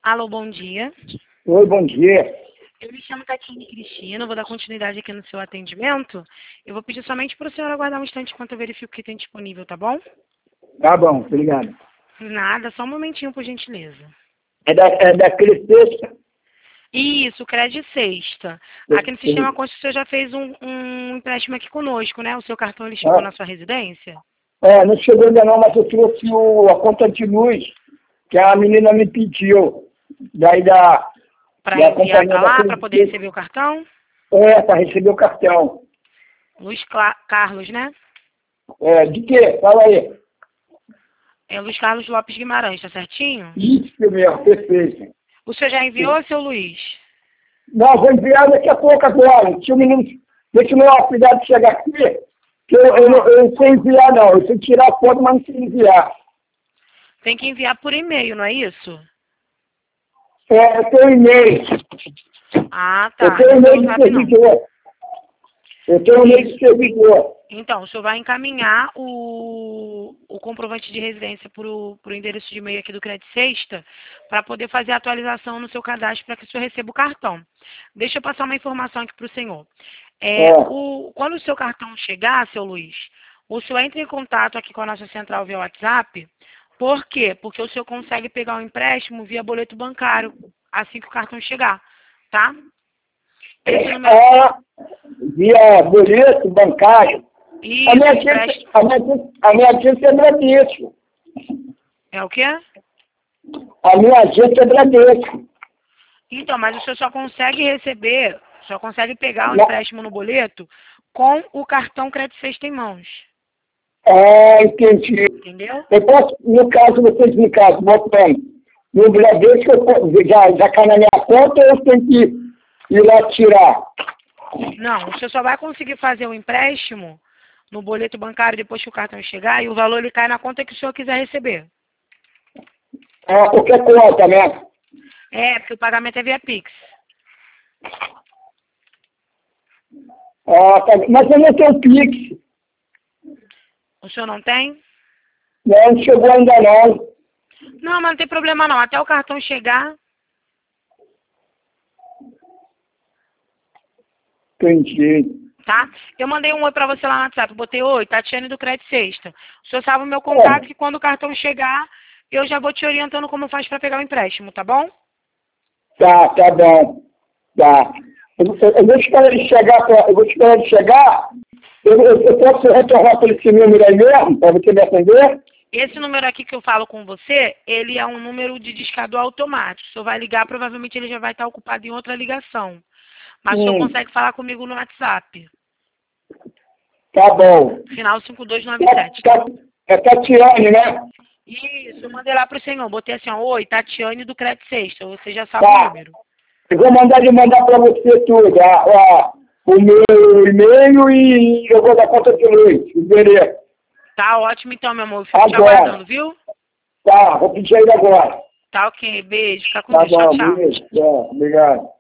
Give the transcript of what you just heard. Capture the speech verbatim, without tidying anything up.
Alô, bom dia. Oi, bom dia. Eu me chamo Tatiane Cristina, vou dar continuidade aqui no seu atendimento. Eu vou pedir somente para o senhor aguardar um instante enquanto eu verifico o que tem disponível, tá bom? Tá bom, obrigado. Nada, só um momentinho, por gentileza. É, da, é daquele sexta? Isso, crédito sexta. Aqui no Sistema Consta o senhor já fez um, um empréstimo aqui conosco, né? O seu cartão ele chegou Ah, na sua residência? é, não chegou ainda não, mas eu trouxe o, a conta de luz que a menina me pediu. Daí da, Para da enviar companhia para da lá, para poder Credit. receber o cartão? É, para receber o cartão. Luiz Cla- Carlos, né? É, de quê? Fala aí. É Luiz Carlos Lopes Guimarães, tá certinho? Isso mesmo, perfeito. O senhor já enviou, seu Luiz? Não, vou enviar daqui a pouco agora. Se o menino, deixa o meu cuidado de chegar aqui, que eu, eu, não- eu não sei enviar não. Eu sei tirar a foto, mas não sei enviar. Tem que enviar por e-mail, não é isso? É, eu tenho e-mail. Ah, Eu tá. tenho Não e-mail pelo de zap, não. servidor. Eu tenho e-mail de servidor. Então, o senhor vai encaminhar o, o comprovante de residência para o endereço de e-mail aqui do Crédito Sexta para poder fazer a atualização no seu cadastro para que o senhor receba o cartão. Deixa eu passar uma informação aqui para o senhor. É, É. o, quando o seu cartão chegar, seu Luiz, o senhor entra em contato aqui com a nossa central via WhatsApp. Por quê? Porque o senhor consegue pegar o empréstimo via boleto bancário assim que o cartão chegar, tá? Esse número É, via boleto bancário. A Isso, minha agência, empréstimo. a minha, agência- a minha agência é Bradesco. É o quê? A minha agência é Bradesco. Então, mas o senhor só consegue receber, só consegue pegar o Não- empréstimo no boleto com o cartão Crédito Sexta em mãos. É, entendi. Entendeu? Eu posso, no caso, vocês me caso, botando no Bradesco, eu posso- já, já cai na minha conta ou eu tenho que ir lá tirar? Não, o senhor só vai conseguir fazer o empréstimo no boleto bancário depois que o cartão chegar e o valor ele cai na conta que o senhor quiser receber. É, qualquer conta, né? É, porque o pagamento é via Pix. Ah, tá. Mas eu não tenho Pix. O senhor não tem? Não, não chegou ainda não. Não, mas não tem problema não. Até o cartão chegar, Entendi. tá? Eu mandei um oi pra você lá no WhatsApp. Botei oi, Tatiane do Crédito Sexta. O senhor salva o meu contato que quando o cartão chegar, eu já vou te orientando como faz pra pegar o empréstimo, tá bom? Tá, tá bom. Tá. Eu, eu, eu vou esperar ele chegar, pra, eu vou esperar ele chegar. Eu, eu, eu posso retornar para esse número aí mesmo, para você me atender? Esse número aqui que eu falo com você, ele é um número de discador automático. O senhor vai ligar, provavelmente ele já vai estar ocupado em outra ligação. Mas o senhor Hum, consegue falar comigo no WhatsApp. tá bom. Final cinco dois nove Tá, sete, tá tá, bom? é Tatiane, né? Isso, eu mandei lá pro senhor. Botei assim, ó, oi, Tatiane do Crédito Sexta. Você já sabe o Tá. número. Eu vou mandar ele mandar para você tudo. A, a, o meu e-mail e eu vou dar conta de luz. Endereço. Tá ótimo então, meu amor. Eu fico te Agora. aguardando, viu? Tá, vou pedir ele agora. Tá ok. Beijo. Fica com Tá Deus. Tchau, bom, tchau. beijo. Tá, obrigado.